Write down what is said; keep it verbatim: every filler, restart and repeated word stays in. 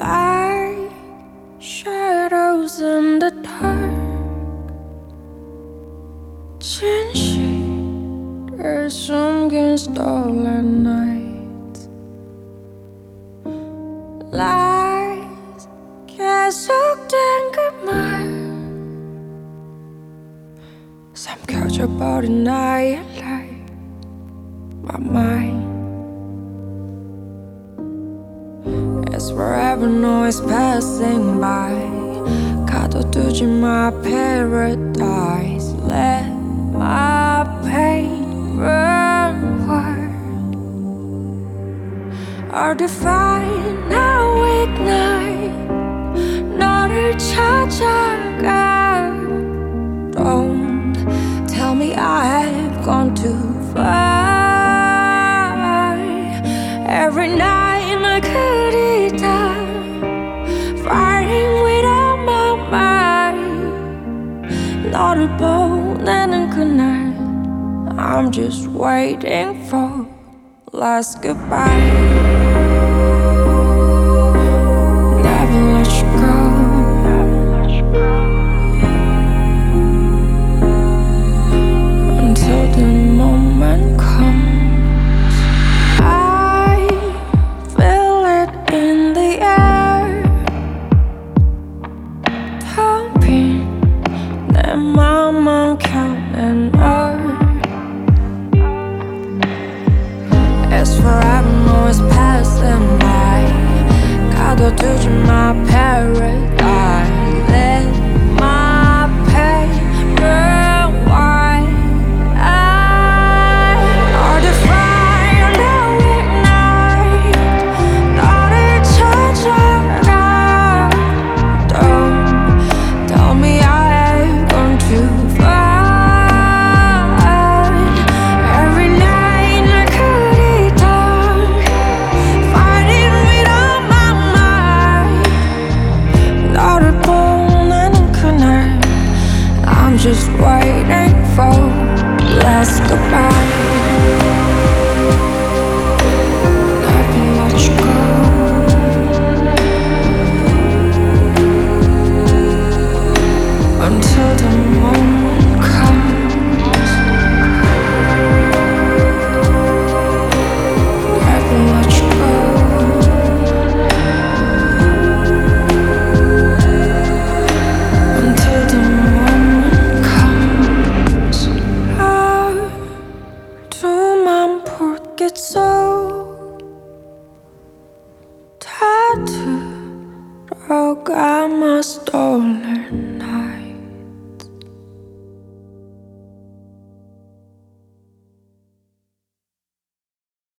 like shadows in the dark. 진실 숨긴 stolen nights. Lies 계속된 그 말 삼켜져버린 나의 life, my mind. It's forever noise passing by. 가둬두지 my paradise. Let my pain run wild. Or define how ignite 너를 찾아가. Don't tell me I've gone too far. Every night 널 그리다 Fighting without my mind. 너를 보내는 그날 I'm just waiting for last goodbye. Never let you go. Until the moment comes. I feel it in the air. 텅빈 내 맘만 counting earth. It's forever, no, it's passing by. 가둬두지 my paradise. Let my pain run wild. Or define now ignite 너를 찾아가. Don't tell me I've gone too far. Every night 널 그리다 Fighting without my mind. 너를 보내는 그날 I'm just waiting for last goodbye. Never let you go. Until the moment comes. Never let you go. Until the moment comes. 두만 볼겠어. 다 들어가 my story.